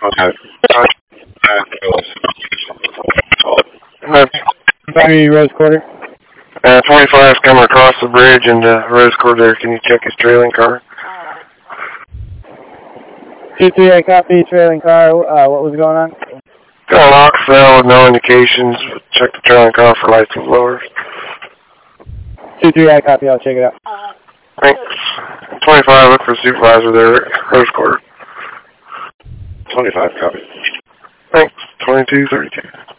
Sorry, Rose Quarter. 25 coming across the bridge into Rose Quarter there. Can you check his trailing car? 2-3, I copy, trailing car. What was going on? Got a lock cell with no indications. Check the trailing car for lights and blowers. 2-3, I copy, I'll check it out. Thanks. 25, look for supervisor there, Rose Quarter. 25, copy. Thanks. 2232.